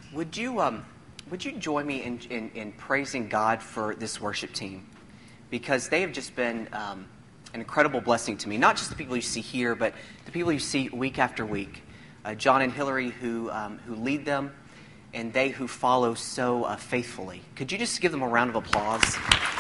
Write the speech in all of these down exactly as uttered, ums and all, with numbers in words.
Would you um, would you join me in, in, in praising God for this worship team? Because they have just been um, an incredible blessing to me. Not just the people you see here, but the people you see week after week. Uh, John and Hillary who um, who lead them, and they who follow so uh, faithfully. Could you just give them a round of applause?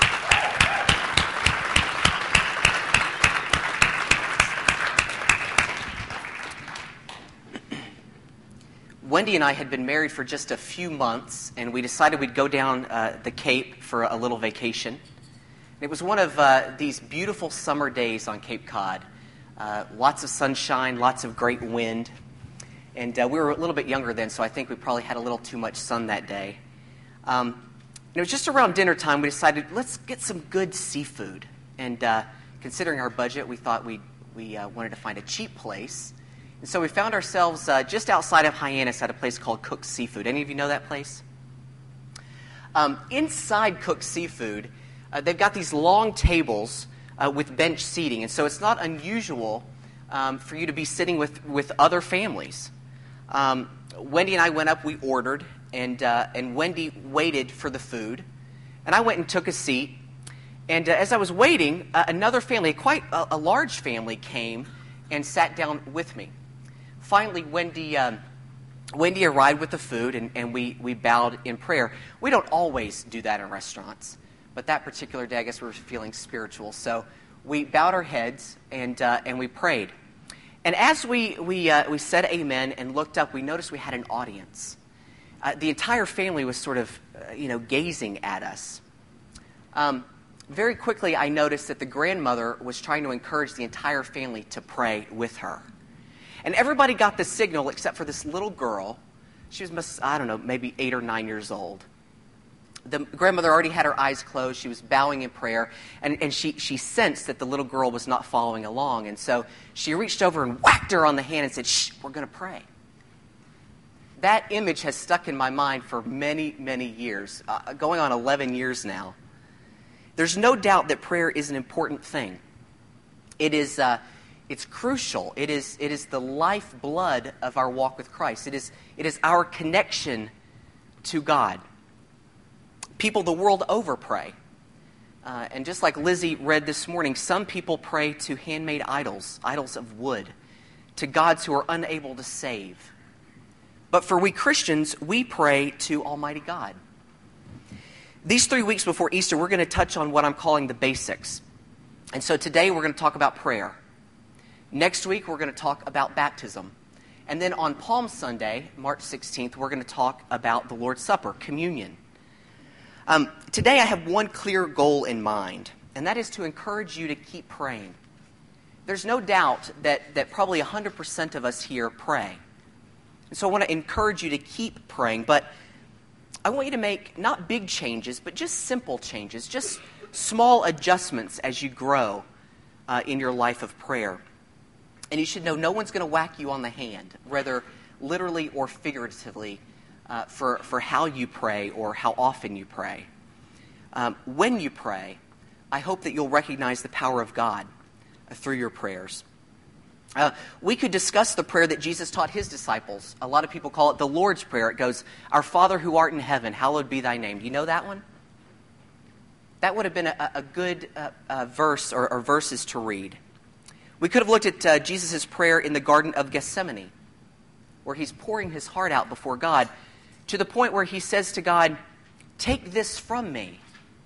Wendy and I had been married for just a few months, and we decided we'd go down uh, the Cape for a little vacation. And it was one of uh, these beautiful summer days on Cape Cod. Uh, lots of sunshine, lots of great wind. And uh, we were a little bit younger then, so I think we probably had a little too much sun that day. Um, and it was just around dinner time, we decided, let's get some good seafood. And uh, considering our budget, we thought we we uh, wanted to find a cheap place. And so we found ourselves uh, just outside of Hyannis at a place called Cook's Seafood. Any of you know that place? Um, inside Cook's Seafood, uh, they've got these long tables uh, with bench seating. And so it's not unusual um, for you to be sitting with, with other families. Um, Wendy and I went up, we ordered, and, uh, and Wendy waited for the food. And I went and took a seat. And uh, as I was waiting, uh, another family, quite a, a large family, came and sat down with me. Finally, Wendy um, Wendy arrived with the food, and, and we, we bowed in prayer. We don't always do that in restaurants, but that particular day, I guess we were feeling spiritual. So we bowed our heads, and uh, and we prayed. And as we we uh, we said amen and looked up, we noticed we had an audience. Uh, the entire family was sort of, uh, you know, gazing at us. Um, very quickly, I noticed that the grandmother was trying to encourage the entire family to pray with her. And everybody got the signal except for this little girl. She was, I don't know, maybe eight or nine years old. The grandmother already had her eyes closed. She was bowing in prayer. And, and she, she sensed that the little girl was not following along. And so she reached over and whacked her on the hand and said, "Shh, we're going to pray." That image has stuck in my mind for many, many years, uh, going on eleven years now. There's no doubt that prayer is an important thing. It is... Uh, It's crucial. It is it is the lifeblood of our walk with Christ. It is it is our connection to God. People the world over pray. Uh, and just like Lizzie read this morning, some people pray to handmade idols, idols of wood, to gods who are unable to save. But for we Christians, we pray to Almighty God. These three weeks before Easter, we're going to touch on what I'm calling the basics. And so today we're going to talk about prayer. Next week, we're going to talk about baptism. And then on Palm Sunday, March sixteenth, we're going to talk about the Lord's Supper, communion. Um, today, I have one clear goal in mind, and that is to encourage you to keep praying. There's no doubt that, that probably one hundred percent of us here pray. And so I want to encourage you to keep praying, but I want you to make not big changes, but just simple changes, just small adjustments as you grow uh, in your life of prayer. And you should know no one's going to whack you on the hand, whether literally or figuratively, uh, for, for how you pray or how often you pray. Um, when you pray, I hope that you'll recognize the power of God uh, through your prayers. Uh, we could discuss the prayer that Jesus taught his disciples. A lot of people call it the Lord's Prayer. It goes, "Our Father who art in heaven, hallowed be thy name." Do you know that one? That would have been a, a good uh, uh, verse or, or verses to read. We could have looked at uh, Jesus' prayer in the Garden of Gethsemane, where he's pouring his heart out before God, to the point where he says to God, "Take this from me.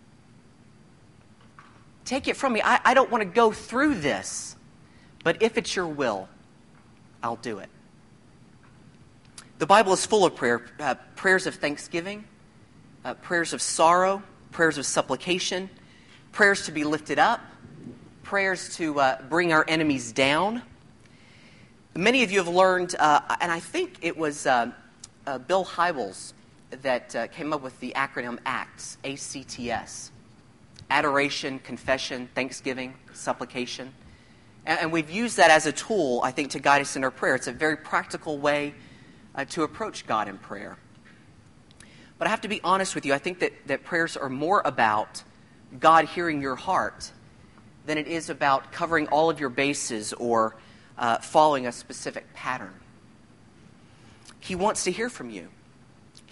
Take it from me. I, I don't want to go through this, but if it's your will, I'll do it." The Bible is full of prayer, uh, prayers of thanksgiving, uh, prayers of sorrow, prayers of supplication, prayers to be lifted up, prayers to uh, bring our enemies down. Many of you have learned, uh, and I think it was uh, uh, Bill Hybels that uh, came up with the acronym ACTS, A C T S. Adoration, confession, thanksgiving, supplication. And, and we've used that as a tool, I think, to guide us in our prayer. It's a very practical way uh, to approach God in prayer. But I have to be honest with you, I think that, that prayers are more about God hearing your heart than it is about covering all of your bases or uh, following a specific pattern. He wants to hear from you.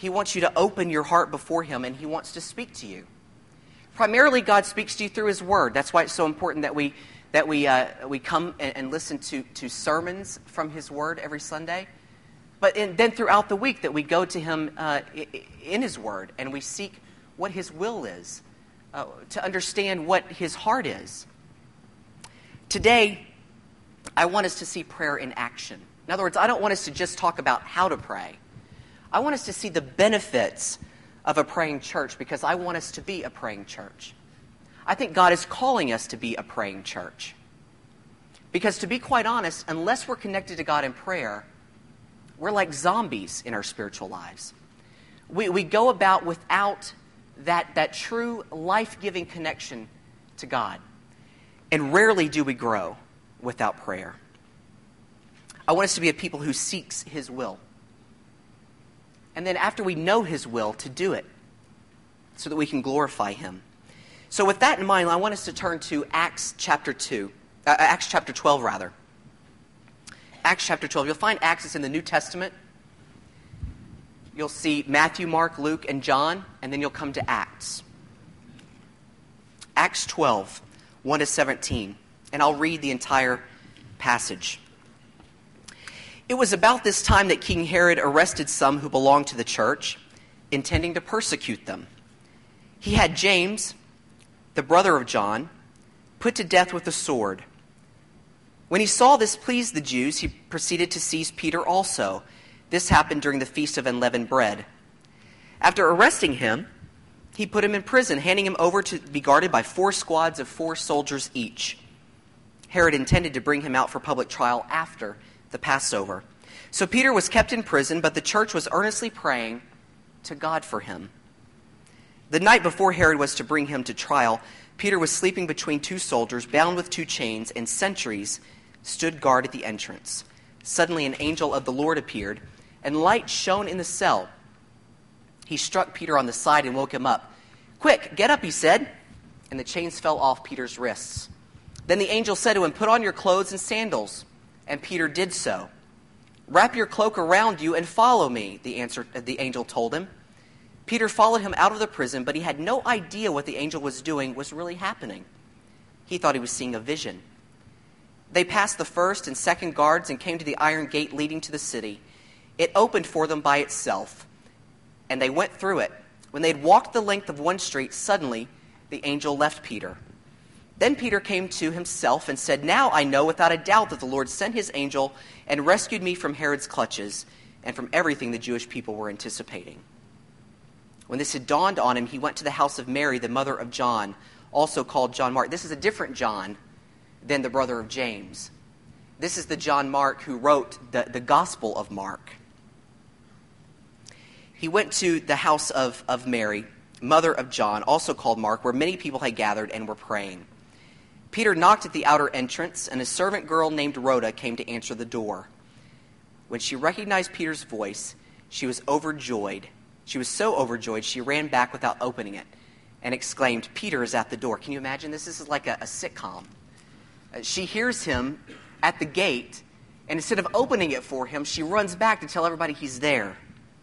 He wants you to open your heart before him, and he wants to speak to you. Primarily, God speaks to you through his word. That's why it's so important that we that we uh, we come and, and listen to, to sermons from his word every Sunday. But in, then throughout the week that we go to him uh, in his word, and we seek what his will is, uh, to understand what his heart is. Today, I want us to see prayer in action. In other words, I don't want us to just talk about how to pray. I want us to see the benefits of a praying church, because I want us to be a praying church. I think God is calling us to be a praying church. Because to be quite honest, unless we're connected to God in prayer, we're like zombies in our spiritual lives. We, we go about without that, that true life-giving connection to God. And rarely do we grow without prayer. I want us to be a people who seeks his will. And then after we know his will, to do it so that we can glorify him. So with that in mind, I want us to turn to Acts chapter two, uh, Acts chapter twelve rather. Acts chapter twelve. You'll find Acts is in the New Testament. You'll see Matthew, Mark, Luke, and John, and then you'll come to Acts. Acts twelve, one to seventeen. And I'll read the entire passage. It was about this time that King Herod arrested some who belonged to the church, intending to persecute them. He had James, the brother of John, put to death with a sword. When he saw this pleased the Jews, he proceeded to seize Peter also. This happened during the Feast of Unleavened Bread. After arresting him, he put him in prison, handing him over to be guarded by four squads of four soldiers each. Herod intended to bring him out for public trial after the Passover. So Peter was kept in prison, but the church was earnestly praying to God for him. The night before Herod was to bring him to trial, Peter was sleeping between two soldiers, bound with two chains, and sentries stood guard at the entrance. Suddenly an angel of the Lord appeared, and light shone in the cell. He struck Peter on the side and woke him up. "Quick, get up," he said, and the chains fell off Peter's wrists. Then the angel said to him, "Put on your clothes and sandals." And Peter did so. "Wrap your cloak around you and follow me," the, answer, the angel told him. Peter followed him out of the prison, but he had no idea what the angel was doing was really happening. He thought he was seeing a vision. They passed the first and second guards and came to the iron gate leading to the city. It opened for them by itself, and they went through it. When they had walked the length of one street, suddenly the angel left Peter. Then Peter came to himself and said, "Now I know without a doubt that the Lord sent his angel and rescued me from Herod's clutches and from everything the Jewish people were anticipating." When this had dawned on him, he went to the house of Mary, the mother of John, also called John Mark. This is a different John than the brother of James. This is the John Mark who wrote the, the Gospel of Mark. He went to the house of, of Mary, mother of John, also called Mark, where many people had gathered and were praying. Peter knocked at the outer entrance, and a servant girl named Rhoda came to answer the door. When she recognized Peter's voice, she was overjoyed. She was so overjoyed, she ran back without opening it and exclaimed, "Peter is at the door." Can you imagine this? This is like a, a sitcom. Uh, she hears him at the gate, and instead of opening it for him, she runs back to tell everybody he's there.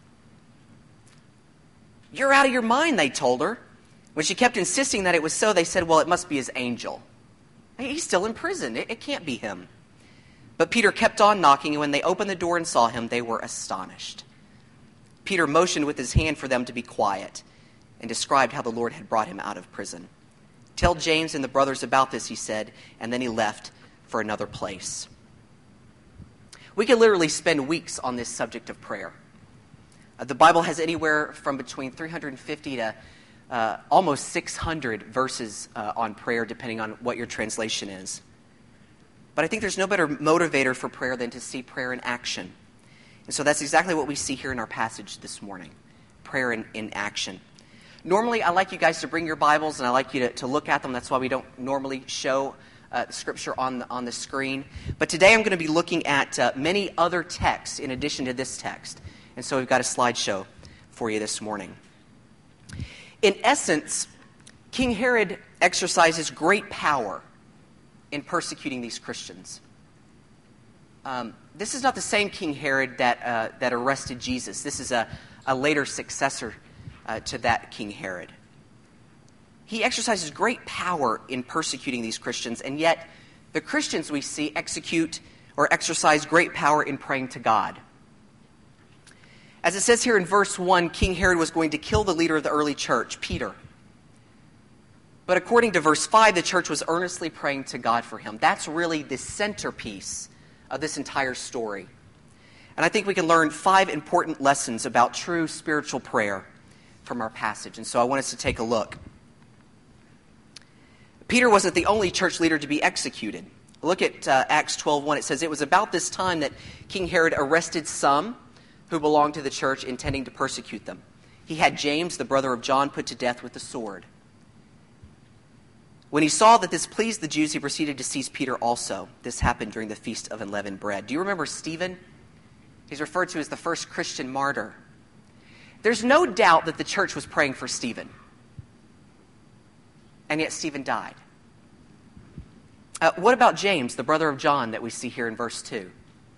"You're out of your mind," they told her. When she kept insisting that it was so, they said, "Well, it must be his angel. He's still in prison. It, it can't be him." But Peter kept on knocking, and when they opened the door and saw him, they were astonished. Peter motioned with his hand for them to be quiet and described how the Lord had brought him out of prison. "Tell James and the brothers about this," he said, and then he left for another place. We could literally spend weeks on this subject of prayer. Uh, the Bible has anywhere from between three hundred fifty to uh, almost six hundred verses uh, on prayer, depending on what your translation is. But I think there's no better motivator for prayer than to see prayer in action. And so that's exactly what we see here in our passage this morning, prayer in, in action. Normally, I like you guys to bring your Bibles, and I like you to, to look at them. That's why we don't normally show uh, Scripture on the, on the screen. But today I'm going to be looking at uh, many other texts in addition to this text. And so we've got a slideshow for you this morning. In essence, King Herod exercises great power in persecuting these Christians. Um, this is not the same King Herod that uh, that arrested Jesus. This is a, a later successor uh, to that King Herod. He exercises great power in persecuting these Christians, and yet the Christians we see execute or exercise great power in praying to God. As it says here in verse one, King Herod was going to kill the leader of the early church, Peter. But according to verse five, the church was earnestly praying to God for him. That's really the centerpiece of this entire story. And I think we can learn five important lessons about true spiritual prayer from our passage. And so I want us to take a look. Peter wasn't the only church leader to be executed. Look at uh, Acts twelve one. It says, "It was about this time that King Herod arrested some who belonged to the church, intending to persecute them. He had James, the brother of John, put to death with the sword. When he saw that this pleased the Jews, he proceeded to seize Peter also. This happened during the Feast of Unleavened Bread." Do you remember Stephen? He's referred to as the first Christian martyr. There's no doubt that the church was praying for Stephen. And yet Stephen died. Uh, what about James, the brother of John, that we see here in verse two?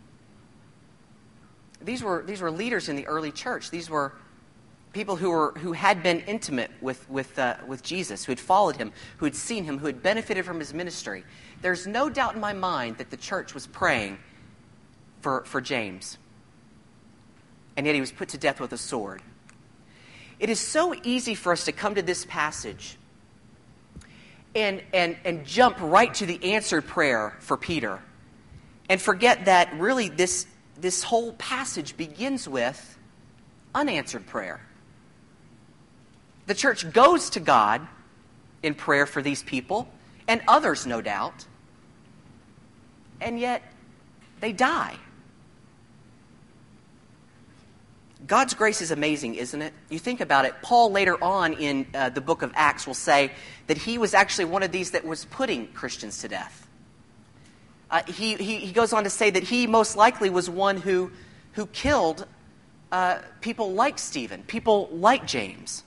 These were, these were leaders in the early church. These were people who were who had been intimate with, with, uh, with Jesus, who had followed him, who had seen him, who had benefited from his ministry. There's no doubt in my mind that the church was praying for, for James. And yet he was put to death with a sword. It is so easy for us to come to this passage and, and, and jump right to the answered prayer for Peter and forget that really this, this whole passage begins with unanswered prayer. The church goes to God in prayer for these people, and others, no doubt, and yet they die. God's grace is amazing, isn't it? You think about it. Paul later on in uh, the book of Acts will say that he was actually one of these that was putting Christians to death. Uh, he, he, he goes on to say that he most likely was one who, who killed uh, people like Stephen, people like James.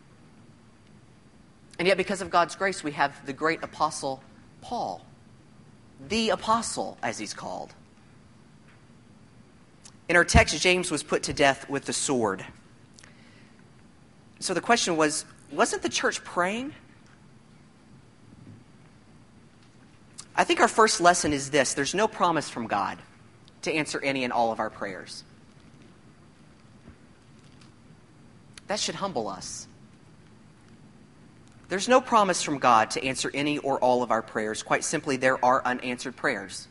And yet because of God's grace, we have the great apostle Paul, the apostle, as he's called. In our text, James was put to death with the sword. So the question was, wasn't the church praying? I think our first lesson is this: there's no promise from God to answer any and all of our prayers. That should humble us. There's no promise from God to answer any or all of our prayers. Quite simply, there are unanswered prayers.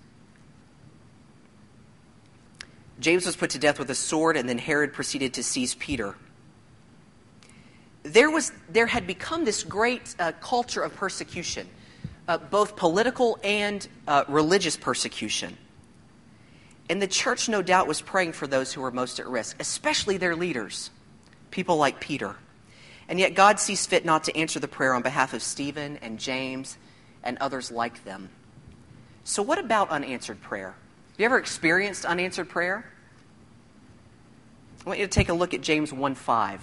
James was put to death with a sword, and then Herod proceeded to seize Peter. There was, there had become this great uh, culture of persecution, uh, both political and uh, religious persecution. And the church, no doubt, was praying for those who were most at risk, especially their leaders, people like Peter. And yet God sees fit not to answer the prayer on behalf of Stephen and James and others like them. So what about unanswered prayer? Have you ever experienced unanswered prayer? I want you to take a look at James one five.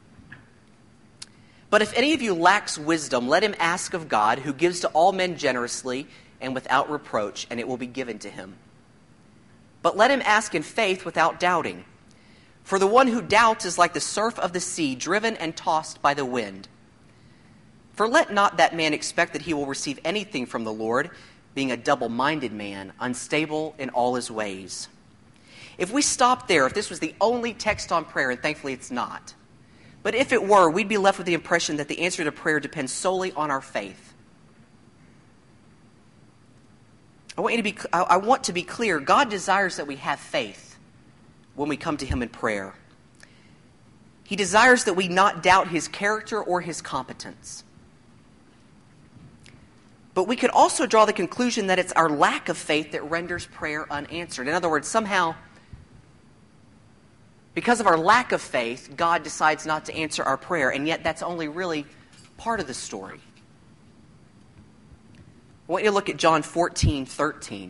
"But if any of you lacks wisdom, let him ask of God, who gives to all men generously and without reproach, and it will be given to him. But let him ask in faith without doubting. For the one who doubts is like the surf of the sea, driven and tossed by the wind. For let not that man expect that he will receive anything from the Lord, being a double-minded man, unstable in all his ways." If we stopped there, if this was the only text on prayer, and thankfully it's not, but if it were, we'd be left with the impression that the answer to prayer depends solely on our faith. I want you to be, I want to be clear. God desires that we have faith when we come to him in prayer. He desires that we not doubt his character or his competence. But we could also draw the conclusion that it's our lack of faith that renders prayer unanswered. In other words, somehow, because of our lack of faith, God decides not to answer our prayer, and yet that's only really part of the story. I want you to look at John fourteen thirteen.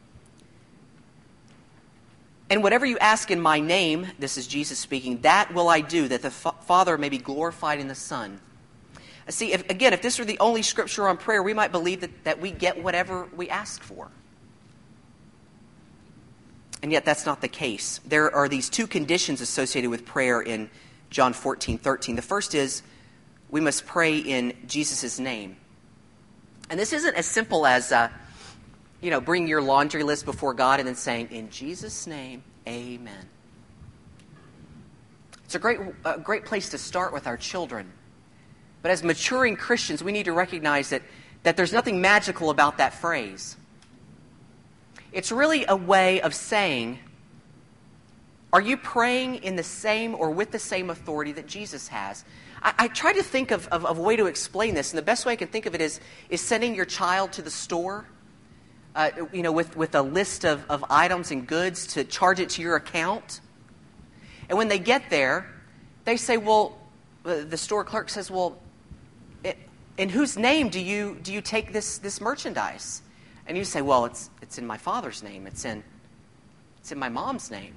"And whatever you ask in my name," this is Jesus speaking, "that will I do, that the Fa- Father may be glorified in the Son." See, if, again, if this were the only scripture on prayer, we might believe that, that we get whatever we ask for. And yet that's not the case. There are these two conditions associated with prayer in John fourteen thirteen. The first is we must pray in Jesus' name. And this isn't as simple as, uh, you know, bring your laundry list before God and then saying, in Jesus' name, amen. It's a great, a great place to start with our children. But as maturing Christians, we need to recognize that, that there's nothing magical about that phrase. It's really a way of saying, are you praying in the same or with the same authority that Jesus has? I, I try to think of, of, of a way to explain this, and the best way I can think of it is, is sending your child to the store, uh, you know, with, with a list of, of items and goods to charge it to your account. And when they get there, they say, well, the store clerk says, well, it, in whose name do you do you take this, this merchandise? And you say, well, it's it's in my father's name. It's in it's in my mom's name.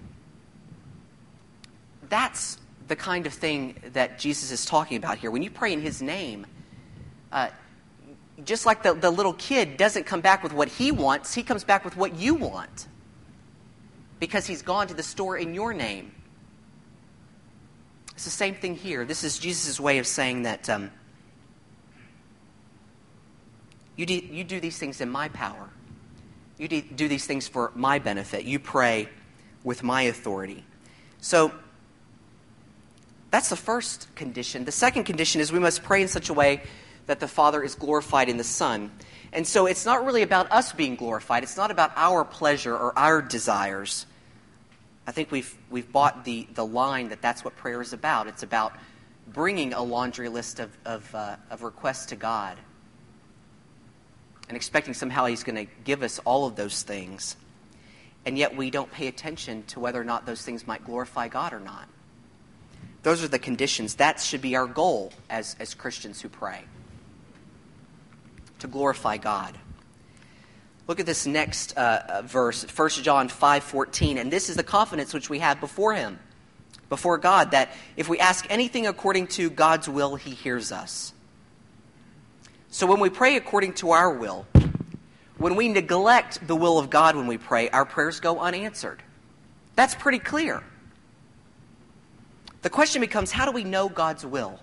That's the kind of thing that Jesus is talking about here. When you pray in his name, uh, just like the, the little kid doesn't come back with what he wants, he comes back with what you want. Because he's gone to the store in your name. It's the same thing here. This is Jesus' way of saying that um, you, do, you do these things in my power. You do, do these things for my benefit. You pray with my authority. So that's the first condition. The second condition is we must pray in such a way that the Father is glorified in the Son. And so it's not really about us being glorified. It's not about our pleasure or our desires. I think we've we've bought the, the line that that's what prayer is about. It's about bringing a laundry list of of, uh, of requests to God and expecting somehow he's going to give us all of those things. And yet we don't pay attention to whether or not those things might glorify God or not. Those are the conditions. That should be our goal as, as Christians who pray, to glorify God. Look at this next uh, verse, First John five fourteen, and this is the confidence which we have before him, before God, that if we ask anything according to God's will, he hears us. So when we pray according to our will, when we neglect the will of God when we pray, our prayers go unanswered. That's pretty clear. The question becomes, how do we know God's will?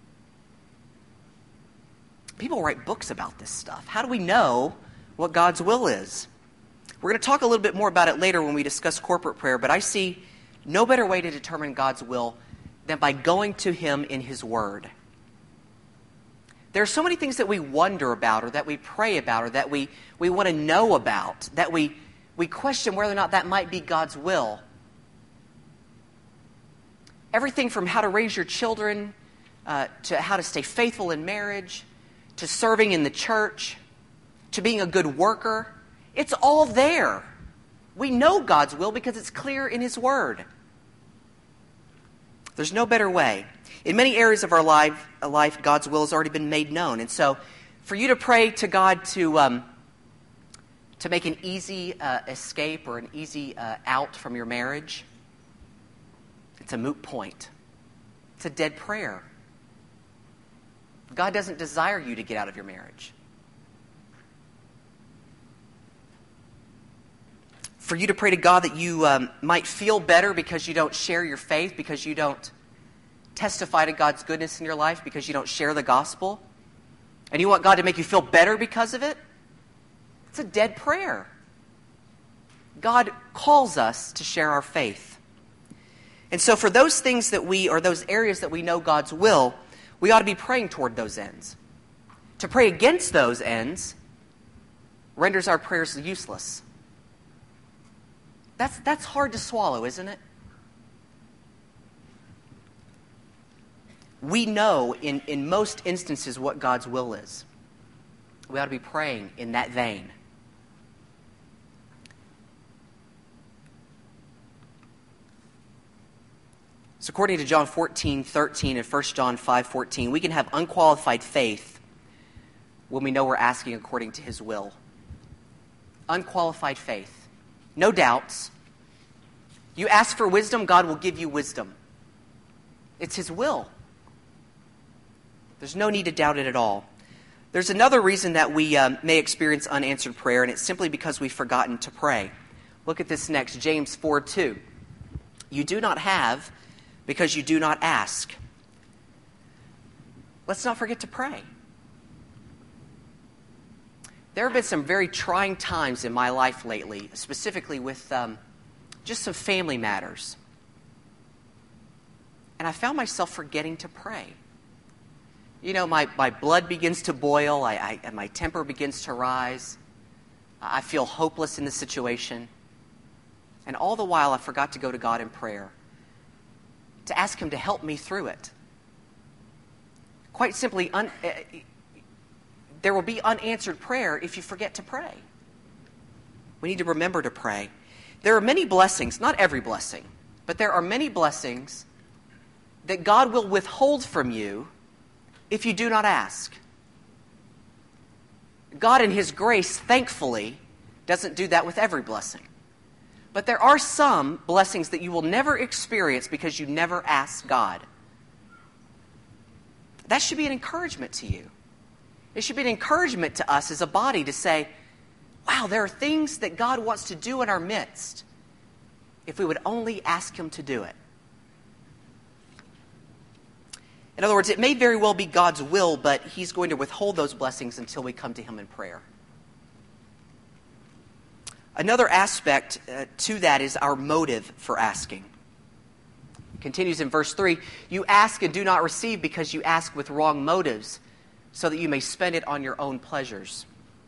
People write books about this stuff. How do we know what God's will is? We're going to talk a little bit more about it later when we discuss corporate prayer, but I see no better way to determine God's will than by going to him in his word. There are so many things that we wonder about or that we pray about or that we, we want to know about, that we, we question whether or not that might be God's will. Everything from how to raise your children, uh, to how to stay faithful in marriage, to serving in the church, to being a good worker. It's all there. We know God's will because it's clear in his word. There's no better way. In many areas of our life, life, God's will has already been made known. And so for you to pray to God to um, to make an easy uh, escape or an easy uh, out from your marriage, it's a moot point. It's a dead prayer. God doesn't desire you to get out of your marriage. For you to pray to God that you um, might feel better because you don't share your faith, because you don't testify to God's goodness in your life, because you don't share the gospel, and you want God to make you feel better because of it, it's a dead prayer. God calls us to share our faith. And so for those things that we, or those areas that we know God's will, we ought to be praying toward those ends. To pray against those ends renders our prayers useless. That's, that's hard to swallow, isn't it? We know in, in most instances what God's will is. We ought to be praying in that vein. So according to John fourteen thirteen and First John five fourteen, we can have unqualified faith when we know we're asking according to his will. Unqualified faith. No doubts. You ask for wisdom, God will give you wisdom. It's his will. There's no need to doubt it at all. There's another reason that we um, may experience unanswered prayer, and it's simply because we've forgotten to pray. Look at this next, James four two. You do not have because you do not ask. Let's not forget to pray. There have been some very trying times in my life lately, specifically with um, just some family matters. And I found myself forgetting to pray. You know, my, my blood begins to boil, I, I, and my temper begins to rise. I feel hopeless in the situation. And all the while, I forgot to go to God in prayer, to ask Him to help me through it. Quite simply, un, uh, there will be unanswered prayer if you forget to pray. We need to remember to pray. There are many blessings, not every blessing, but there are many blessings that God will withhold from you if you do not ask. God in His grace, thankfully, doesn't do that with every blessing. But there are some blessings that you will never experience because you never ask God. That should be an encouragement to you. It should be an encouragement to us as a body to say, wow, there are things that God wants to do in our midst if we would only ask Him to do it. In other words, it may very well be God's will, but He's going to withhold those blessings until we come to Him in prayer. Another aspect uh, to that is our motive for asking. It continues in verse three, you ask and do not receive because you ask with wrong motives, so that you may spend it on your own pleasures.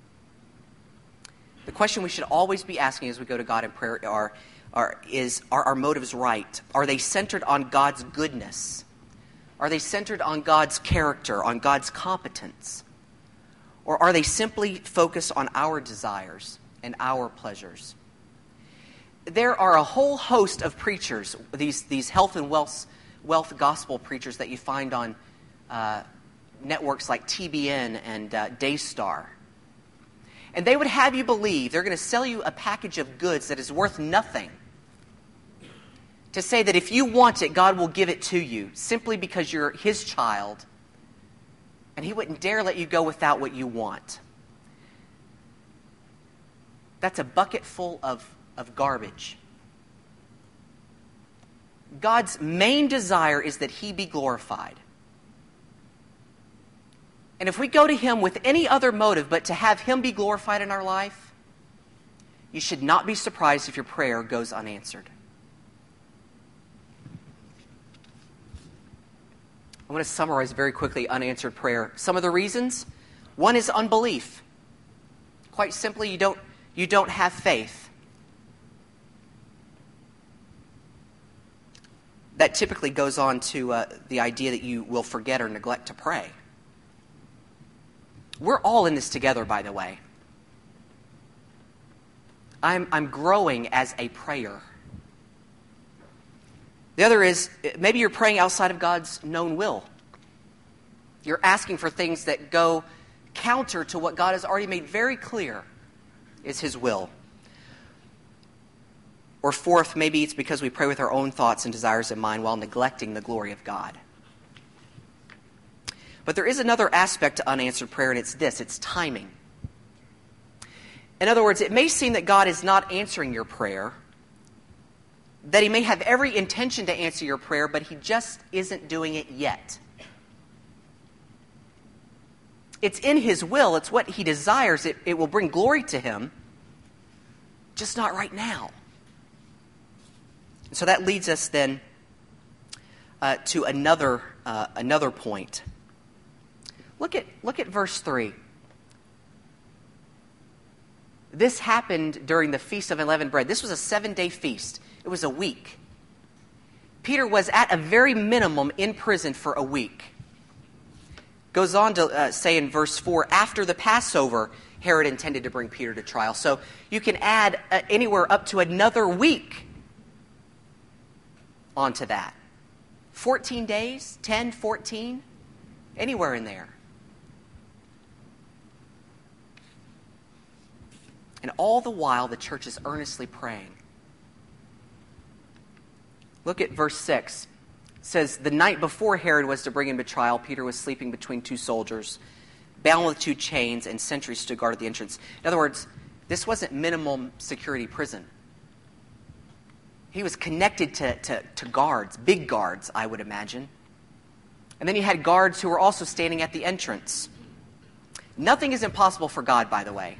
The question we should always be asking as we go to God in prayer are, are, is, are our motives right? Are they centered on God's goodness? Are they centered on God's character, on God's competence? Or are they simply focused on our desires and our pleasures? There are a whole host of preachers, these, these health and wealth, wealth gospel preachers that you find on uh, networks like T B N and uh, Daystar. And they would have you believe they're going to sell you a package of goods that is worth nothing, to say that if you want it, God will give it to you simply because you're His child, and He wouldn't dare let you go without what you want. That's a bucket full of, of garbage. God's main desire is that He be glorified. And if we go to Him with any other motive but to have Him be glorified in our life, you should not be surprised if your prayer goes unanswered. I want to summarize very quickly unanswered prayer. Some of the reasons. One is unbelief. Quite simply, you don't, you don't have faith. That typically goes on to uh, the idea that you will forget or neglect to pray. We're all in this together, by the way. I'm, I'm growing as a prayer. The other is, maybe you're praying outside of God's known will. You're asking for things that go counter to what God has already made very clear is His will. Or fourth, maybe it's because we pray with our own thoughts and desires in mind while neglecting the glory of God. But there is another aspect to unanswered prayer, and it's this, it's timing. In other words, it may seem that God is not answering your prayer, that He may have every intention to answer your prayer, but He just isn't doing it yet. It's in His will, it's what He desires, it, it will bring glory to Him, just not right now. And so that leads us then uh, to another, uh, another point. Look at, look at verse three. This happened during the Feast of Unleavened Bread. This was a seven-day feast. It was a week. Peter was at a very minimum in prison for a week. Goes on to uh, say in verse four, after the Passover, Herod intended to bring Peter to trial. So you can add uh, anywhere up to another week onto that. fourteen days, ten, fourteen, anywhere in there. And all the while, the church is earnestly praying. Look at verse six. It says, the night before Herod was to bring him to trial, Peter was sleeping between two soldiers, bound with two chains, and sentries stood guard at the entrance. In other words, this wasn't minimum security prison. He was connected to, to, to guards, big guards, I would imagine. And then he had guards who were also standing at the entrance. Nothing is impossible for God, by the way.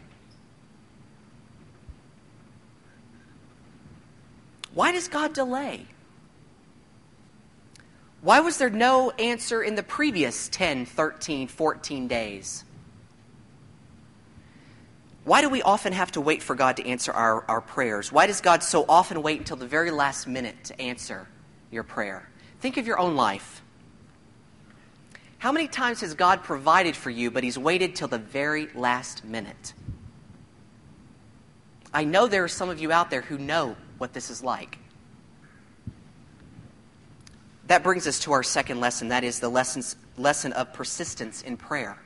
Why does God delay? Why was there no answer in the previous ten, thirteen, fourteen days? Why do we often have to wait for God to answer our, our prayers? Why does God so often wait until the very last minute to answer your prayer? Think of your own life. How many times has God provided for you, but he's waited till the very last minute? I know there are some of you out there who know what this is like. That brings us to our second lesson. That is the lessons, lesson of persistence in prayer.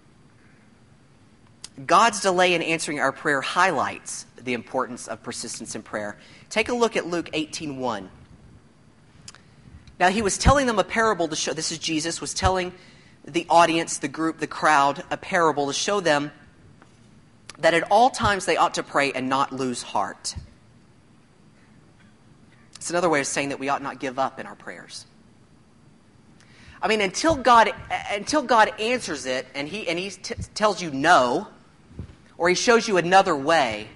God's delay in answering our prayer highlights the importance of persistence in prayer. Take a look at Luke eighteen one. Now he was telling them a parable to show, this is Jesus, was telling the audience, the group, the crowd, a parable to show them that at all times they ought to pray and not lose heart. It's another way of saying that we ought not give up in our prayers. I mean, until God until God answers it and he and he t- tells you no, or he shows you another way,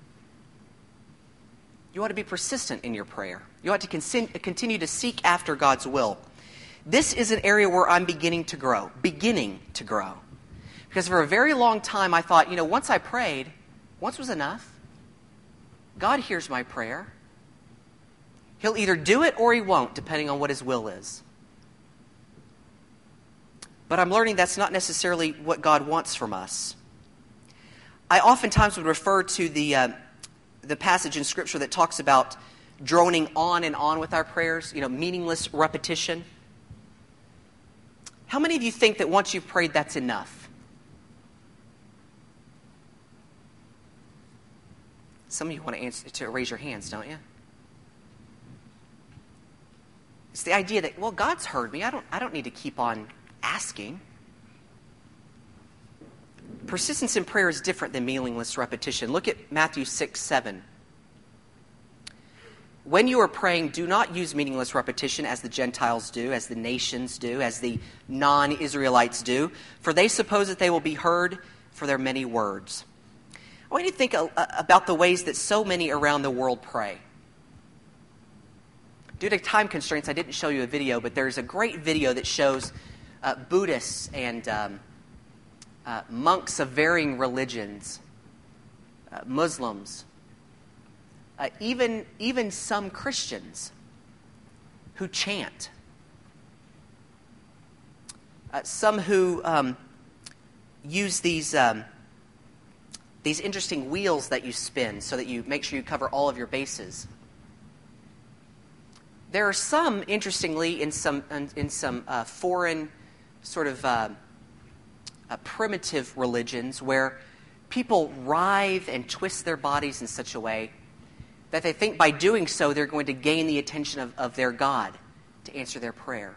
you ought to be persistent in your prayer. You ought to con- continue to seek after God's will. This is an area where I'm beginning to grow, beginning to grow. Because for a very long time I thought, you know, once I prayed, once was enough. God hears my prayer. He'll either do it or he won't, depending on what his will is. But I'm learning that's not necessarily what God wants from us. I oftentimes would refer to the uh, the passage in Scripture that talks about droning on and on with our prayers, you know, meaningless repetition. How many of you think that once you've prayed, that's enough? Some of you want to answer to raise your hands, don't you? It's the idea that, well, God's heard me. I don't I don't need to keep on asking. Persistence in prayer is different than meaningless repetition. Look at Matthew six seven. When you are praying, do not use meaningless repetition as the Gentiles do, as the nations do, as the non-Israelites do, for they suppose that they will be heard for their many words. I want you to think about the ways that so many around the world pray. Due to time constraints, I didn't show you a video, but there's a great video that shows uh, Buddhists and um, uh, monks of varying religions, uh, Muslims, uh, even, even some Christians who chant. Uh, some who um, use these um, these interesting wheels that you spin so that you make sure you cover all of your bases. There are some, interestingly, in some in, in some uh, foreign sort of uh, uh, primitive religions where people writhe and twist their bodies in such a way that they think by doing so they're going to gain the attention of, of their God to answer their prayer.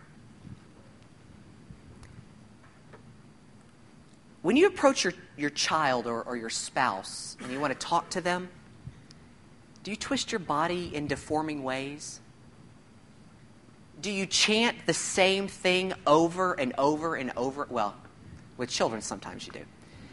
When you approach your, your child or, or your spouse and you want to talk to them, do you twist your body in deforming ways? Do you chant the same thing over and over and over? Well, with children sometimes you do.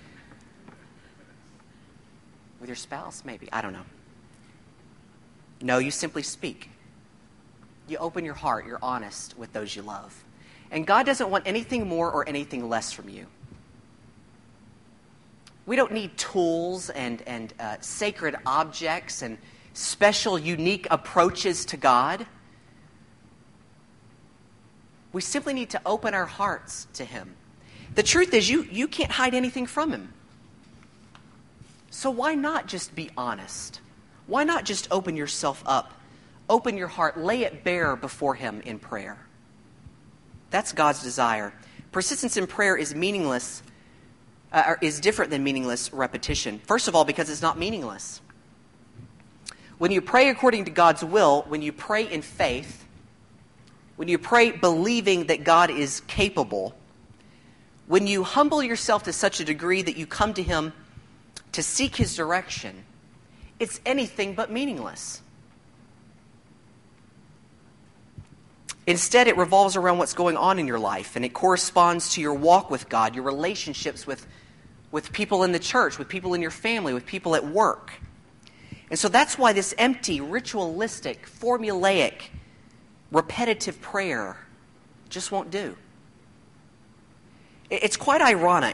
With your spouse, maybe. I don't know. No, you simply speak. You open your heart. You're honest with those you love. And God doesn't want anything more or anything less from you. We don't need tools and, and uh, sacred objects and special, unique approaches to God. We simply need to open our hearts to him. The truth is, you, you can't hide anything from him. So why not just be honest? Why not just open yourself up? Open your heart, lay it bare before him in prayer. That's God's desire. Persistence in prayer is meaningless, uh, is different than meaningless repetition. First of all, because it's not meaningless. When you pray according to God's will, when you pray in faith, when you pray believing that God is capable, when you humble yourself to such a degree that you come to him to seek his direction, it's anything but meaningless. Instead, it revolves around what's going on in your life, and it corresponds to your walk with God, your relationships with, with people in the church, with people in your family, with people at work. And so that's why this empty, ritualistic, formulaic, repetitive prayer just won't do. It's quite ironic.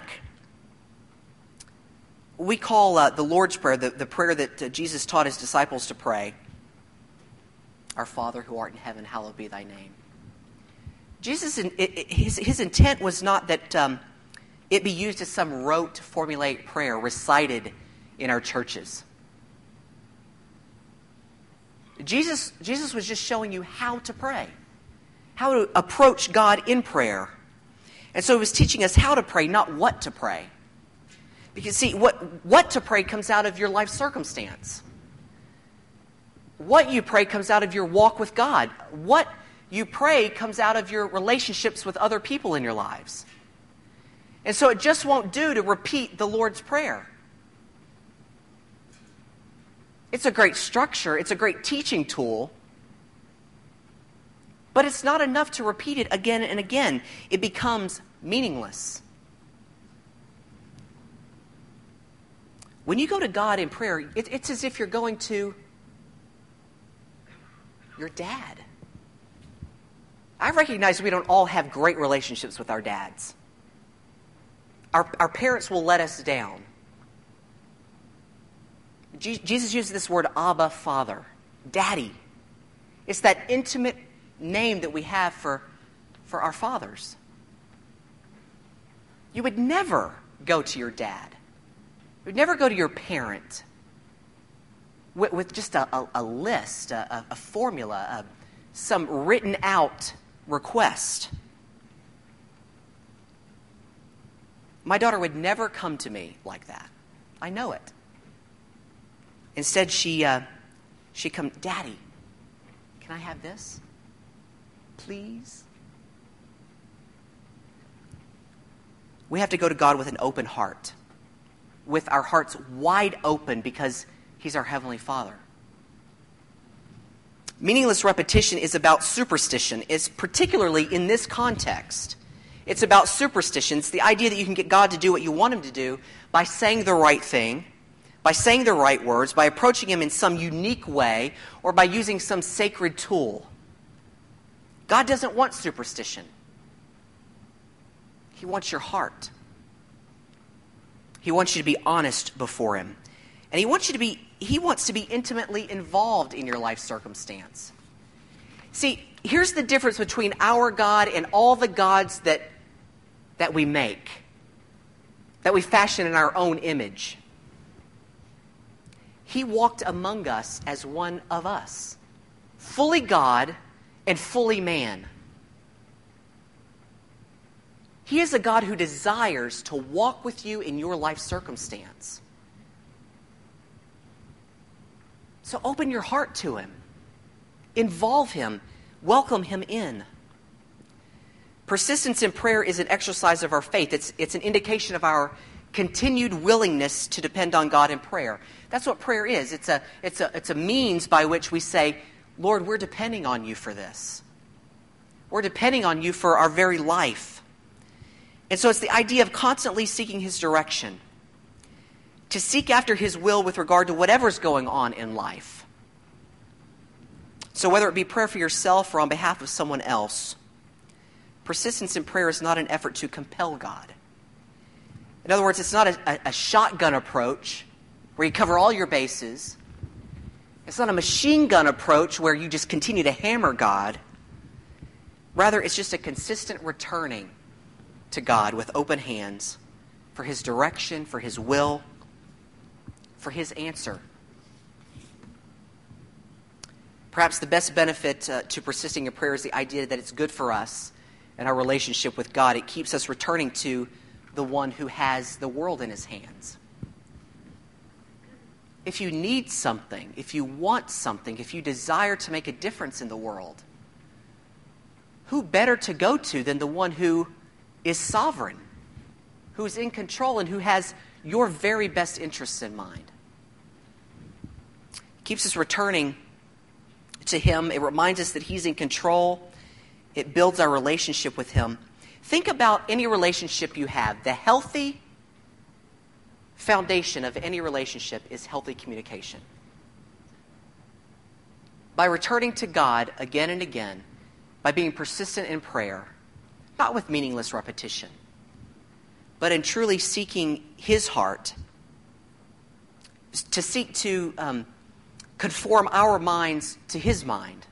We call uh, the Lord's Prayer, the, the prayer that uh, Jesus taught his disciples to pray, Our Father who art in heaven, hallowed be thy name. Jesus, his, his intent was not that um, it be used as some rote, formulaic prayer recited in our churches. Jesus, Jesus was just showing you how to pray, how to approach God in prayer. And so he was teaching us how to pray, not what to pray. Because see, what, what to pray comes out of your life circumstance. What you pray comes out of your walk with God. What you pray comes out of your relationships with other people in your lives. And so it just won't do to repeat the Lord's Prayer. It's a great structure. It's a great teaching tool. But it's not enough to repeat it again and again. It becomes meaningless. When you go to God in prayer, it, it's as if you're going to your dad. I recognize we don't all have great relationships with our dads. Our, our parents will let us down. Je- Jesus uses this word, Abba, Father, Daddy. It's that intimate name that we have for, for our fathers. You would never go to your dad. You would never go to your parent with, with just a, a, a list, a, a formula, a, some written out request. My daughter would never come to me like that. I know it. Instead, she uh, she come, Daddy, can I have this? Please? We have to go to God with an open heart, with our hearts wide open because He's our Heavenly Father. Meaningless repetition is about superstition. It's particularly in this context. It's about superstition. It's the idea that you can get God to do what you want Him to do by saying the right thing, by saying the right words, by approaching Him in some unique way, or by using some sacred tool. God doesn't want superstition. He wants your heart. He wants you to be honest before Him. And He wants you to be, He wants to be intimately involved in your life circumstance. See, here's the difference between our God and all the gods that, that we make, that we fashion in our own image. He walked among us as one of us, fully God and fully man. He is a God who desires to walk with you in your life circumstance. So open your heart to Him. Involve Him. Welcome Him in. Persistence in prayer is an exercise of our faith. It's, it's an indication of our continued willingness to depend on God in prayer. That's what prayer is. It's a, it's a, it's a means by which we say, Lord, we're depending on You for this. We're depending on You for our very life. And so it's the idea of constantly seeking His direction, to seek after His will with regard to whatever's going on in life. So whether it be prayer for yourself or on behalf of someone else, persistence in prayer is not an effort to compel God. In other words, it's not a, a, a shotgun approach where you cover all your bases. It's not a machine gun approach where you just continue to hammer God. Rather, it's just a consistent returning to God with open hands for His direction, for His will, for His answer. Perhaps the best benefit uh, to persisting in prayer is the idea that it's good for us and our relationship with God. It keeps us returning to the one who has the world in His hands. If you need something, if you want something, if you desire to make a difference in the world, who better to go to than the one who is sovereign, who is in control, and who has your very best interests in mind? It keeps us returning to Him. It reminds us that He's in control, It builds our relationship with him. Think about any relationship you have. The healthy foundation of any relationship is healthy communication. By returning to God again and again, by being persistent in prayer, not with meaningless repetition, but in truly seeking his heart, to seek to um, conform our minds to his mind.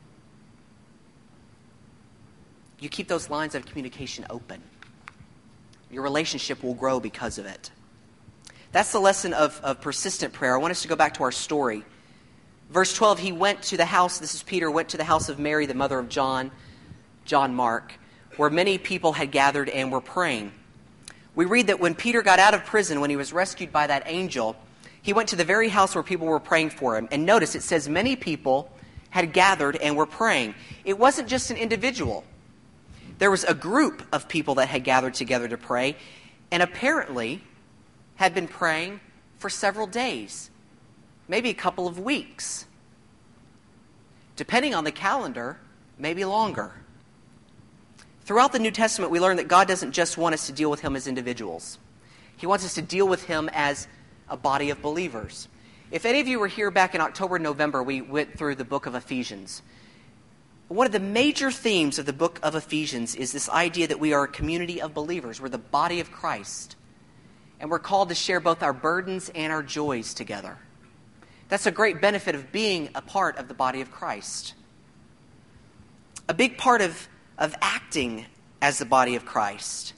You keep those lines of communication open. Your relationship will grow because of it. That's the lesson of, of persistent prayer. I want us to go back to our story. Verse twelve, he went to the house, this is Peter, went to the house of Mary, the mother of John, John Mark, where many people had gathered and were praying. We read that when Peter got out of prison, when he was rescued by that angel, he went to the very house where people were praying for him. And notice, it says many people had gathered and were praying. It wasn't just an individual. There was a group of people that had gathered together to pray, and apparently had been praying for several days, maybe a couple of weeks. Depending on the calendar, maybe longer. Throughout the New Testament, we learn that God doesn't just want us to deal with him as individuals. He wants us to deal with him as a body of believers. If any of you were here back in October and November, we went through the book of Ephesians. One of the major themes of the book of Ephesians is this idea that we are a community of believers. We're the body of Christ. And we're called to share both our burdens and our joys together. That's a great benefit of being a part of the body of Christ. A big part of, of acting as the body of Christ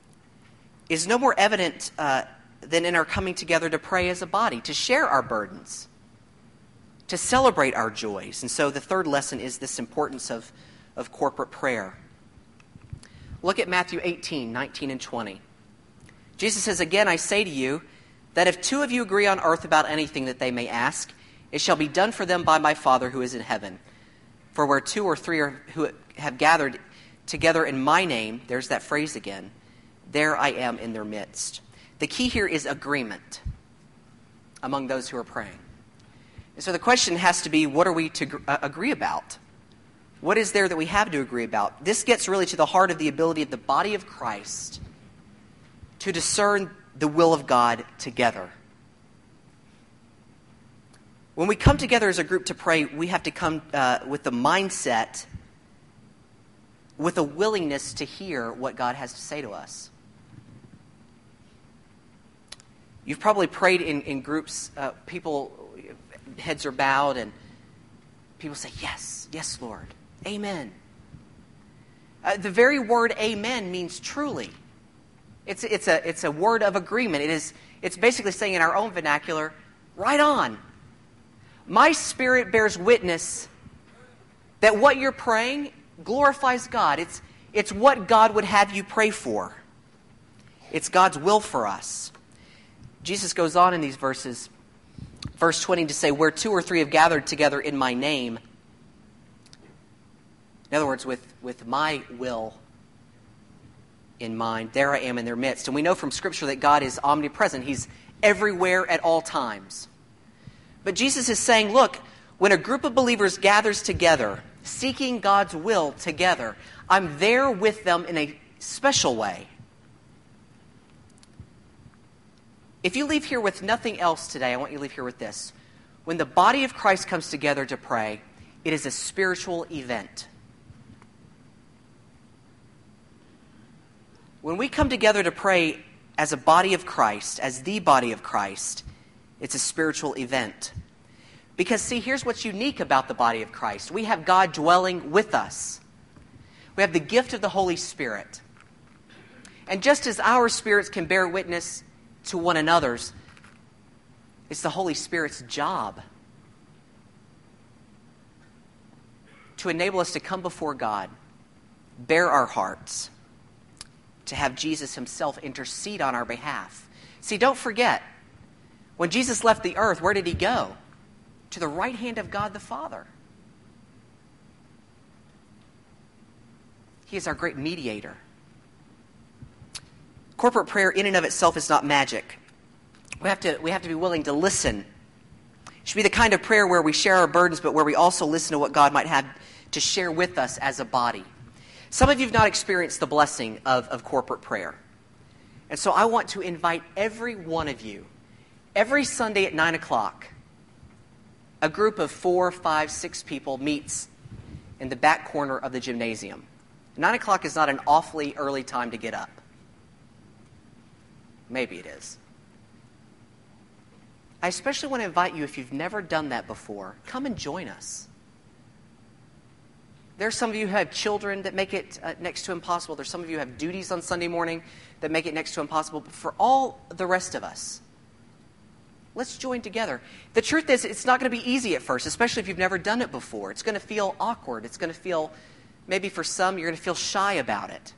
is no more evident uh, than in our coming together to pray as a body, to share our burdens, to celebrate our joys. And so the third lesson is this importance of, of corporate prayer. Look at Matthew eighteen, nineteen and twenty. Jesus says, "Again, I say to you, that if two of you agree on earth about anything that they may ask, it shall be done for them by my Father who is in heaven. For where two or three are, who have gathered together in my name," there's that phrase again, "there I am in their midst." The key here is agreement among those who are praying. And so the question has to be, what are we to uh, agree about? What is there that we have to agree about? This gets really to the heart of the ability of the body of Christ to discern the will of God together. When we come together as a group to pray, we have to come uh, with the mindset, with a willingness to hear what God has to say to us. You've probably prayed in, in groups, uh, people, heads are bowed, and people say, "Yes, yes, Lord, amen." Uh, the very word amen means truly. It's, it's, a, it's a word of agreement. It is, it's basically saying in our own vernacular, right on. My spirit bears witness that what you're praying glorifies God. It's, it's what God would have you pray for. It's God's will for us. Jesus goes on in these verses, verse twenty, to say, "Where two or three have gathered together in my name," in other words, with, with my will in mind, "there I am in their midst." And we know from Scripture that God is omnipresent. He's everywhere at all times. But Jesus is saying, look, when a group of believers gathers together, seeking God's will together, I'm there with them in a special way. If you leave here with nothing else today, I want you to leave here with this. When the body of Christ comes together to pray, it is a spiritual event. When we come together to pray as a body of Christ, as the body of Christ, it's a spiritual event. Because, see, here's what's unique about the body of Christ. We have God dwelling with us. We have the gift of the Holy Spirit. And just as our spirits can bear witness to one another's, it's the Holy Spirit's job to enable us to come before God, bare our hearts, to have Jesus himself intercede on our behalf. See, don't forget, when Jesus left the earth, where did he go? To the right hand of God the Father. He is our great mediator. Corporate prayer in and of itself is not magic. We have to, we have to be willing to listen. It should be the kind of prayer where we share our burdens, but where we also listen to what God might have to share with us as a body. Some of you have not experienced the blessing of, of corporate prayer. And so I want to invite every one of you, every Sunday at nine o'clock, a group of four, five, six people meets in the back corner of the gymnasium. nine o'clock is not an awfully early time to get up. Maybe it is. I especially want to invite you, if you've never done that before, come and join us. There's some of you who have children that make it uh, next to impossible. There's some of you who have duties on Sunday morning that make it next to impossible. But for all the rest of us, let's join together. The truth is, it's not going to be easy at first, especially if you've never done it before. It's going to feel awkward. It's going to feel, maybe for some, you're going to feel shy about it.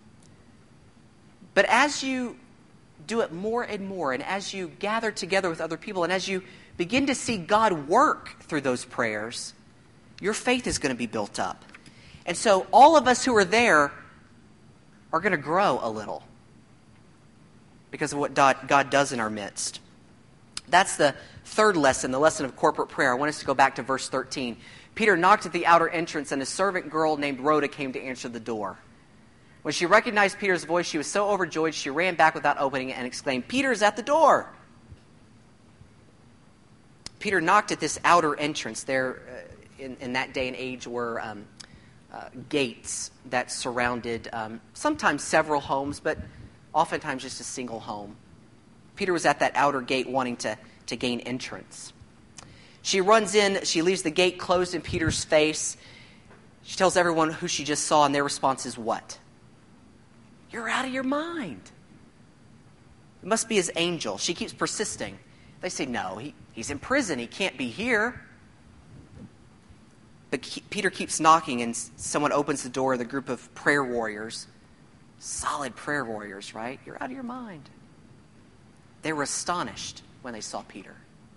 But as you do it more and more, and as you gather together with other people, and as you begin to see God work through those prayers, your faith is going to be built up. And so all of us who are there are going to grow a little because of what God does in our midst. That's the third lesson, the lesson of corporate prayer. I want us to go back to verse thirteen. Peter knocked at the outer entrance, and a servant girl named Rhoda came to answer the door. When she recognized Peter's voice, she was so overjoyed, she ran back without opening it and exclaimed, "Peter's at the door!" Peter knocked at this outer entrance. There, uh, in, in that day and age, were um, uh, gates that surrounded um, sometimes several homes, but oftentimes just a single home. Peter was at that outer gate wanting to, to gain entrance. She runs in, she leaves the gate closed in Peter's face. She tells everyone who she just saw, and their response is what? "You're out of your mind." It must be his angel. She keeps persisting. They say, "No, he, he's in prison. He can't be here." But he, Peter keeps knocking, and someone opens the door, the group of prayer warriors. Solid prayer warriors, right? "You're out of your mind." They were astonished when they saw Peter.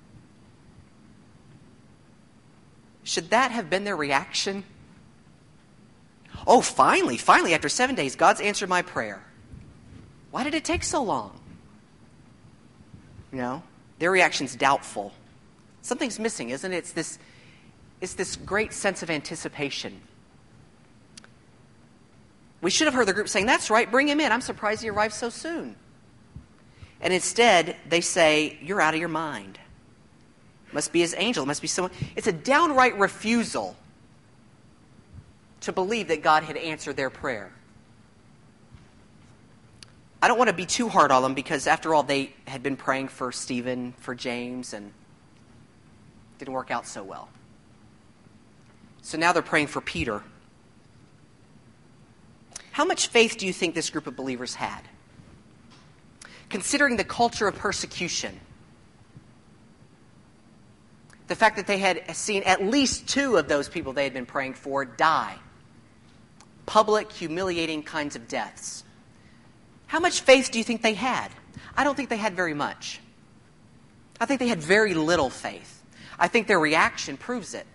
Should that have been their reaction? "Oh, finally, finally, after seven days, God's answered my prayer. Why did it take so long?" You know, their reaction's doubtful. Something's missing, isn't it? It's this, it's this great sense of anticipation. We should have heard the group saying, "That's right, bring him in. I'm surprised he arrived so soon." And instead, they say, "You're out of your mind. It must be his angel. It must be someone." It's a downright refusal to believe that God had answered their prayer. I don't want to be too hard on them because, after all, they had been praying for Stephen, for James, and it didn't work out so well. So now they're praying for Peter. How much faith do you think this group of believers had? Considering the culture of persecution, the fact that they had seen at least two of those people they had been praying for die, public, humiliating kinds of deaths. How much faith do you think they had? I don't think they had very much. I think they had very little faith. I think their reaction proves it.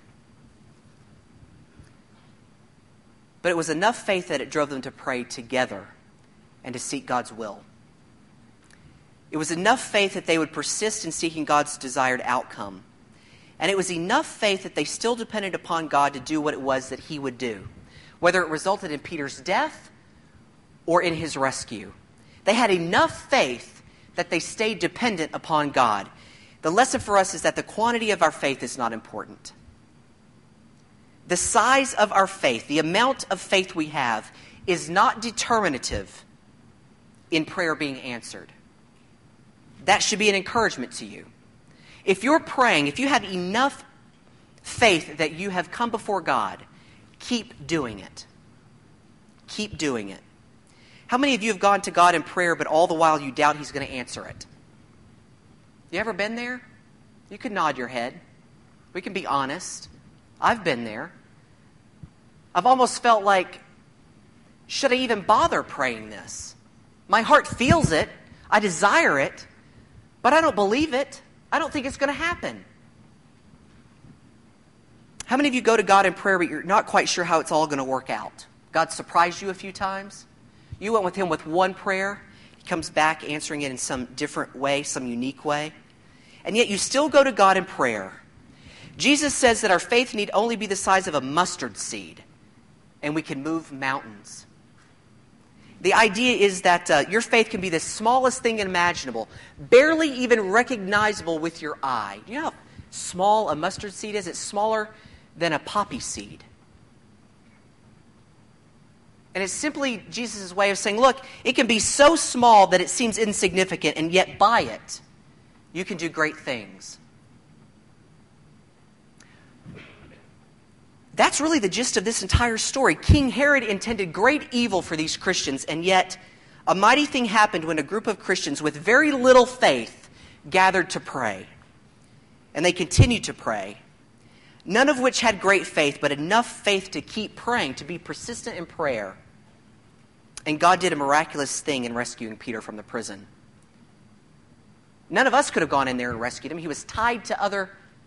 But it was enough faith that it drove them to pray together and to seek God's will. It was enough faith that they would persist in seeking God's desired outcome. And it was enough faith that they still depended upon God to do what it was that he would do, whether it resulted in Peter's death or in his rescue. They had enough faith that they stayed dependent upon God. The lesson for us is that the quantity of our faith is not important. The size of our faith, the amount of faith we have, is not determinative in prayer being answered. That should be an encouragement to you. If you're praying, if you have enough faith that you have come before God, keep doing it. Keep doing it. How many of you have gone to God in prayer, but all the while you doubt he's going to answer it? You ever been there? You can nod your head. We can be honest. I've been there. I've almost felt like, should I even bother praying this? My heart feels it. I desire it. But I don't believe it. I don't think it's going to happen. How many of you go to God in prayer, but you're not quite sure how it's all going to work out? God surprised you a few times. You went with him with one prayer. He comes back answering it in some different way, some unique way. And yet you still go to God in prayer. Jesus says that our faith need only be the size of a mustard seed. and we can move mountains. The idea is that uh, your faith can be the smallest thing imaginable, barely even recognizable with your eye. You know how small a mustard seed is? It's smaller than a poppy seed. And it's simply Jesus' way of saying, look, it can be so small that it seems insignificant, and yet by it, you can do great things. That's really the gist of this entire story. King Herod intended great evil for these Christians, and yet a mighty thing happened when a group of Christians with very little faith gathered to pray. And they continued to pray, none of which had great faith, but enough faith to keep praying, to be persistent in prayer. And God did a miraculous thing in rescuing Peter from the prison. None of us could have gone in there and rescued him. He was tied to other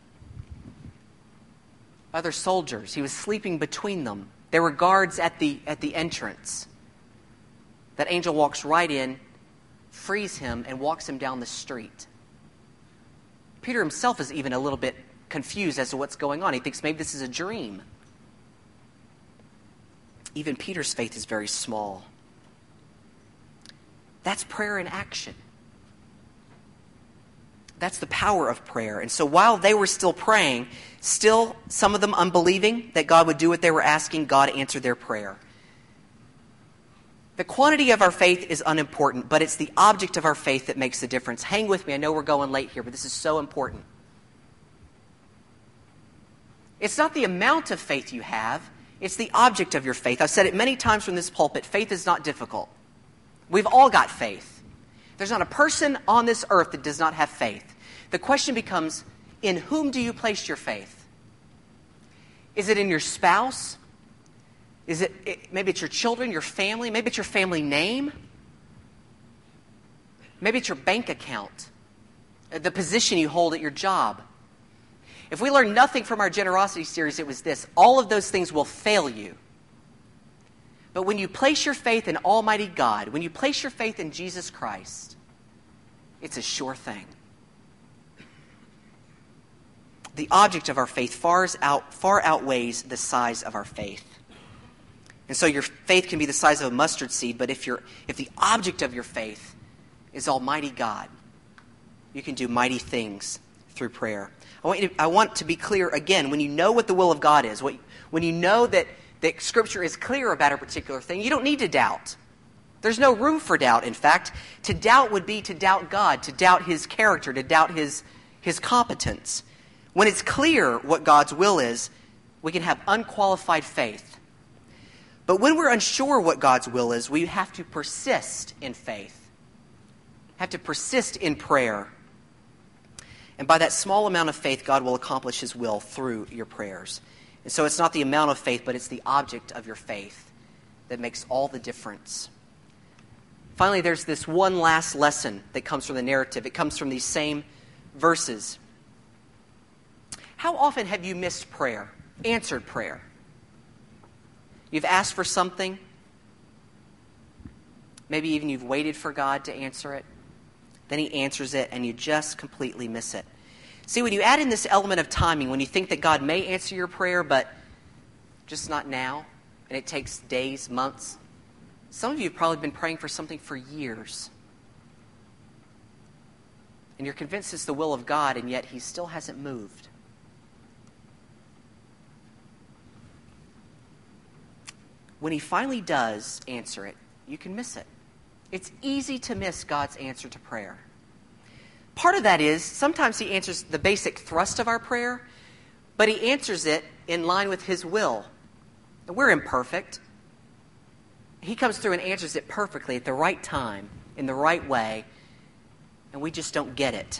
Other soldiers. He was sleeping between them. There were guards at the at the entrance. That angel walks right in, frees him, and walks him down the street. Peter himself is even a little bit confused as to what's going on. He thinks maybe this is a dream. Even Peter's faith is very small. That's prayer in action. That's the power of prayer. And so while they were still praying, still some of them unbelieving that God would do what they were asking, God answered their prayer. The quantity of our faith is unimportant, but it's the object of our faith that makes the difference. Hang with me. I know we're going late here, but this is so important. It's not the amount of faith you have, it's the object of your faith. I've said it many times from this pulpit, faith is not difficult. We've all got faith. There's not a person on this earth that does not have faith. The question becomes, in whom do you place your faith? Is it in your spouse? Is it, it maybe it's your children, your family? Maybe it's your family name? Maybe it's your bank account, the position you hold at your job. If we learn nothing from our generosity series, it was this: all of those things will fail you. But when you place your faith in Almighty God, when you place your faith in Jesus Christ, it's a sure thing. The object of our faith far, out, far outweighs the size of our faith. And so your faith can be the size of a mustard seed, but if, you're, if the object of your faith is Almighty God, you can do mighty things through prayer. I want, you to, I want to be clear again, when you know what the will of God is, what, when you know that, that Scripture is clear about a particular thing, you don't need to doubt. There's no room for doubt, in fact. To doubt would be to doubt God, to doubt His character, to doubt His, His competence. When it's clear what God's will is, we can have unqualified faith. But when we're unsure what God's will is, we have to persist in faith. Have to persist in prayer. And by that small amount of faith, God will accomplish His will through your prayers. And so it's not the amount of faith, but it's the object of your faith that makes all the difference. Finally, there's this one last lesson that comes from the narrative. It comes from these same verses. How often have you missed prayer, answered prayer? You've asked for something. Maybe even you've waited for God to answer it. Then He answers it, and you just completely miss it. See, when you add in this element of timing, when you think that God may answer your prayer, but just not now, and it takes days, months, some of you have probably been praying for something for years. And you're convinced it's the will of God, and yet He still hasn't moved. When He finally does answer it, you can miss it. It's easy to miss God's answer to prayer. Part of that is sometimes He answers the basic thrust of our prayer, but He answers it in line with His will. And we're imperfect. He comes through and answers it perfectly at the right time, in the right way, and we just don't get it.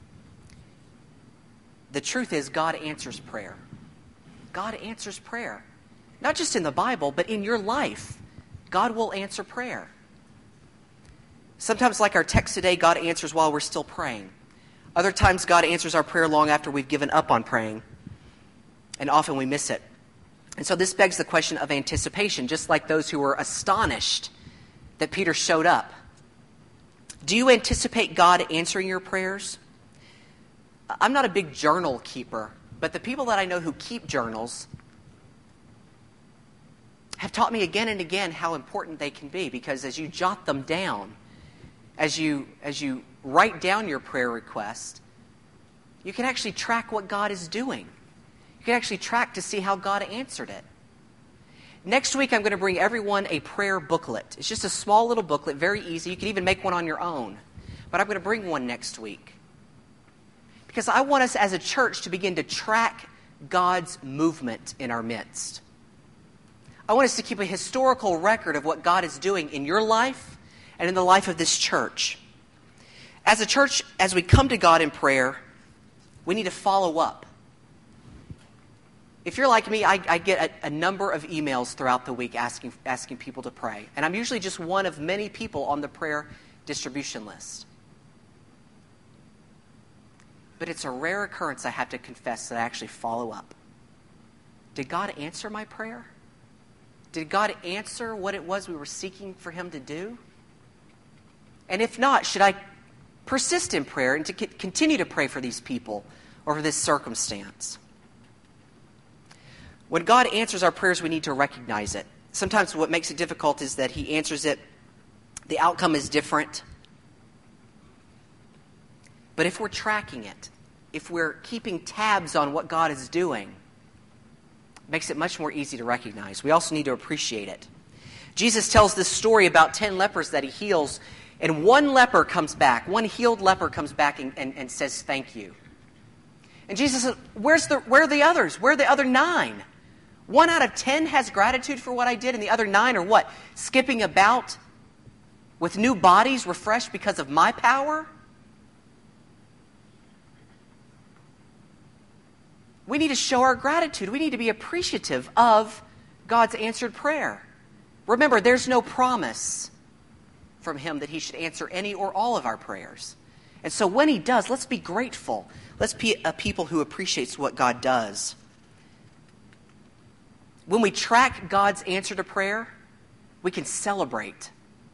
The truth is, God answers prayer. God answers prayer. Not just in the Bible, but in your life. God will answer prayer. Sometimes, like our text today, God answers while we're still praying. Other times, God answers our prayer long after we've given up on praying. And often we miss it. And so this begs the question of anticipation, just like those who were astonished that Peter showed up. Do you anticipate God answering your prayers? I'm not a big journal keeper, but the people that I know who keep journals have taught me again and again how important they can be, because as you jot them down, as you as you write down your prayer request, you can actually track what God is doing. You can actually track to see how God answered it. Next week, I'm going to bring everyone a prayer booklet. It's just a small little booklet, very easy. You can even make one on your own. But I'm going to bring one next week, because I want us as a church to begin to track God's movement in our midst. I want us to keep a historical record of what God is doing in your life and in the life of this church. As a church, as we come to God in prayer, we need to follow up. If you're like me, I, I get a, a number of emails throughout the week asking, asking people to pray. And I'm usually just one of many people on the prayer distribution list. But it's a rare occurrence, I have to confess, that I actually follow up. Did God answer my prayer? Did God answer what it was we were seeking for Him to do? And if not, should I persist in prayer and to continue to pray for these people or for this circumstance? When God answers our prayers, we need to recognize it. Sometimes what makes it difficult is that He answers it, the outcome is different. But if we're tracking it, if we're keeping tabs on what God is doing, it makes it much more easy to recognize. We also need to appreciate it. Jesus tells this story about ten lepers that He heals, and one leper comes back, one healed leper comes back and, and, and says, "Thank you." And Jesus says, Where's the, where are the others? Where are the other nine? One out of ten has gratitude for what I did, and the other nine are what? Skipping about with new bodies refreshed because of my power? We need to show our gratitude. We need to be appreciative of God's answered prayer. Remember, there's no promise from Him that He should answer any or all of our prayers. And so when He does, let's be grateful. Let's be a people who appreciates what God does. When we track God's answer to prayer, we can celebrate.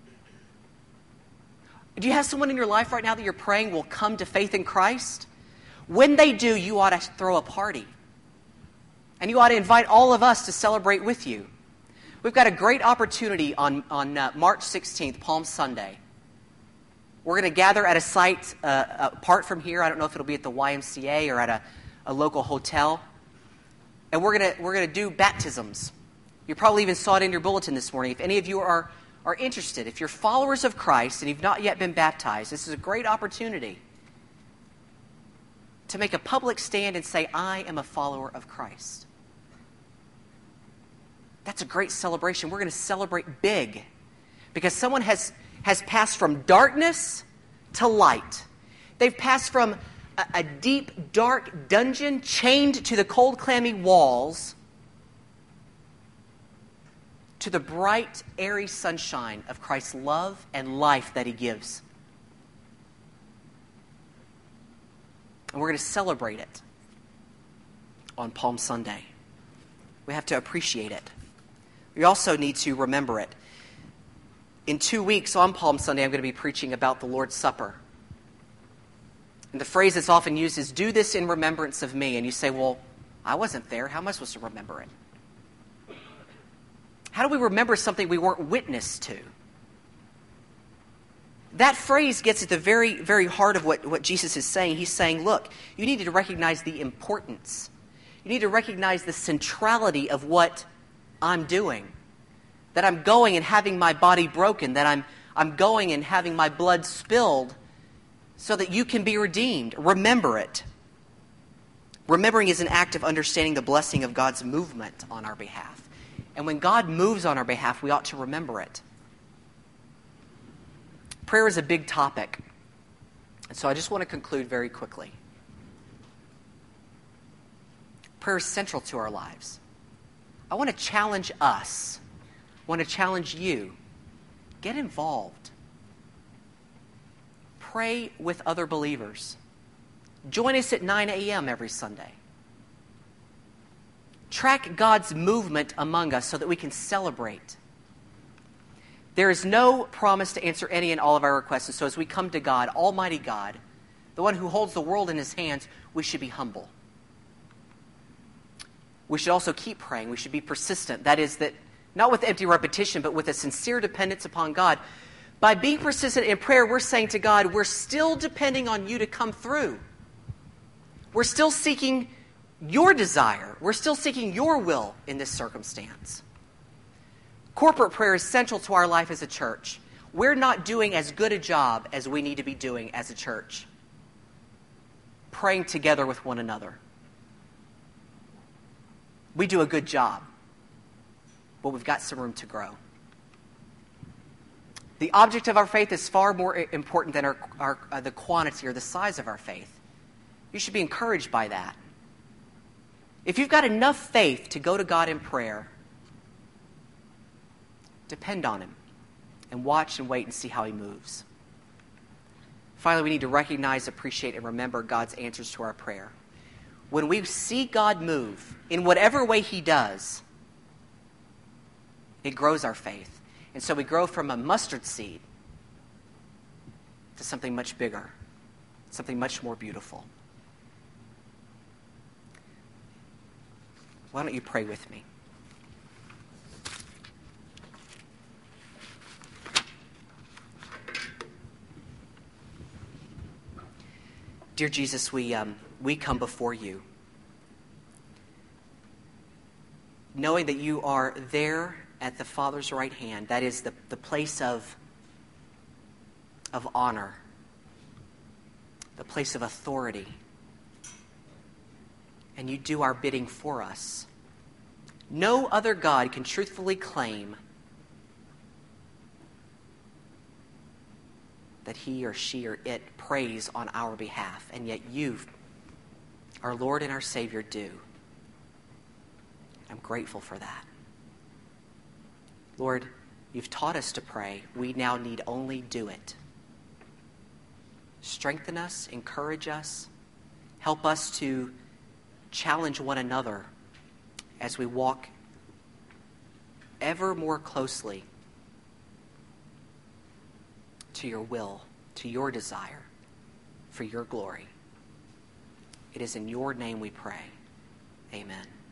Do you have someone in your life right now that you're praying will come to faith in Christ? When they do, you ought to throw a party. And you ought to invite all of us to celebrate with you. We've got a great opportunity on, on uh, March sixteenth, Palm Sunday. We're going to gather at a site uh, apart from here. I don't know if it'll be at the Y M C A or at a, a local hotel. And we're going to we're going to do baptisms. You probably even saw it in your bulletin this morning. If any of you are, are interested, if you're followers of Christ and you've not yet been baptized, this is a great opportunity to make a public stand and say, I am a follower of Christ. That's a great celebration. We're going to celebrate big because someone has, has passed from darkness to light. They've passed from a, a deep, dark dungeon chained to the cold, clammy walls to the bright, airy sunshine of Christ's love and life that He gives. And we're going to celebrate it on Palm Sunday. We have to appreciate it. We also need to remember it. In two weeks on Palm Sunday, I'm going to be preaching about the Lord's Supper. And the phrase that's often used is, do this in remembrance of me. And you say, well, I wasn't there. How am I supposed to remember it? How do we remember something we weren't witness to? That phrase gets at the very, very heart of what, what Jesus is saying. He's saying, look, you need to recognize the importance. You need to recognize the centrality of what I'm doing. That I'm going and having my body broken. That I'm, I'm going and having my blood spilled so that you can be redeemed. Remember it. Remembering is an act of understanding the blessing of God's movement on our behalf. And when God moves on our behalf, we ought to remember it. Prayer is a big topic. And so I just want to conclude very quickly. Prayer is central to our lives. I want to challenge us. I want to challenge you. Get involved. Pray with other believers. Join us at nine a.m. every Sunday. Track God's movement among us so that we can celebrate. There is no promise to answer any and all of our requests. And so as we come to God, Almighty God, the one who holds the world in His hands, we should be humble. We should also keep praying. We should be persistent. That is, that not with empty repetition, but with a sincere dependence upon God. By being persistent in prayer, we're saying to God, we're still depending on you to come through. We're still seeking your desire. We're still seeking your will in this circumstance. Corporate prayer is central to our life as a church. We're not doing as good a job as we need to be doing as a church, praying together with one another. We do a good job, but we've got some room to grow. The object of our faith is far more important than our, our, uh, the quantity or the size of our faith. You should be encouraged by that. If you've got enough faith to go to God in prayer, depend on him and watch and wait and see how he moves. Finally, we need to recognize, appreciate, and remember God's answers to our prayer. When we see God move in whatever way he does, it grows our faith. And so we grow from a mustard seed to something much bigger, something much more beautiful. Why don't you pray with me? Dear Jesus, we um, we come before you, knowing that you are there at the Father's right hand. That is the, the place of, of honor, the place of authority. And you do our bidding for us. No other God can truthfully claim that he or she or it prays on our behalf, and yet you, our Lord and our Savior, do. I'm grateful for that. Lord, you've taught us to pray. We now need only do it. Strengthen us, encourage us, help us to challenge one another as we walk ever more closely to your will, to your desire, for your glory. It is in your name we pray. Amen.